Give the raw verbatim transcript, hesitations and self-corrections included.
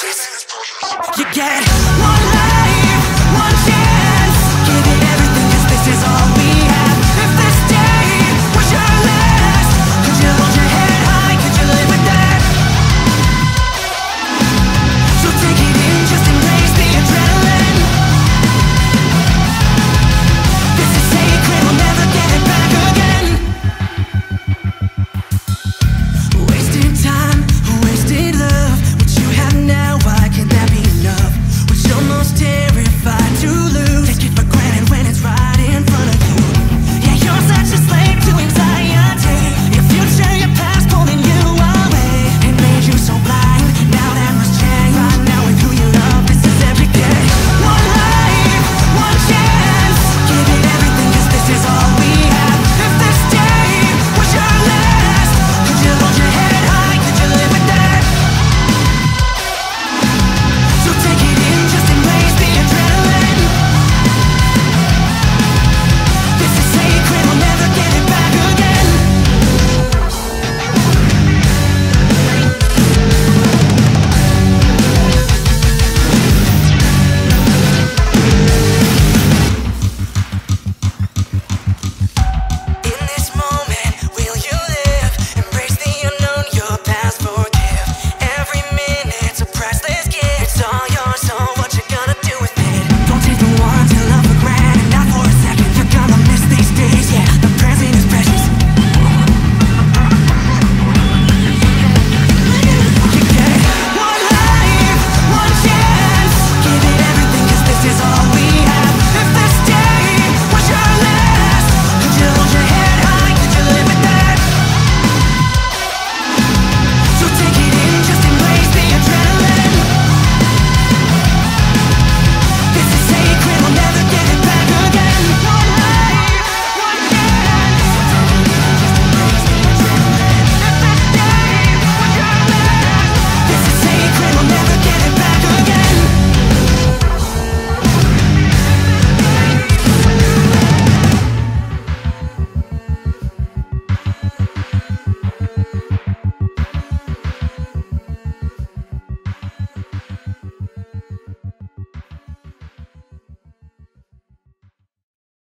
You get one life, one chance. Give it everything, 'cause this is all we have. If this day was your last, could you hold your head high? Could you live with that? So take it in, just embrace the adrenaline. This is sacred, we'll never get it back again. Wasted time, wasted love. What you have now, why can't that be enough? What you're most terrified to lose, take it for granted when it's right in front of you. Yeah, you're such a slave to anxiety. Your future, your past pulling you away. It made you so blind, now that must change. Right now with who you love, this is everything. One life, one chance. Give it everything, 'cause this is all we have. If this day was your last, could you hold your head high? Could you live with that? So take it in, just embrace the adrenaline. This is sacred, we'll never get it back again. In this moment, will you live? Embrace the unknown, your past forgive. Every minute's a priceless gift.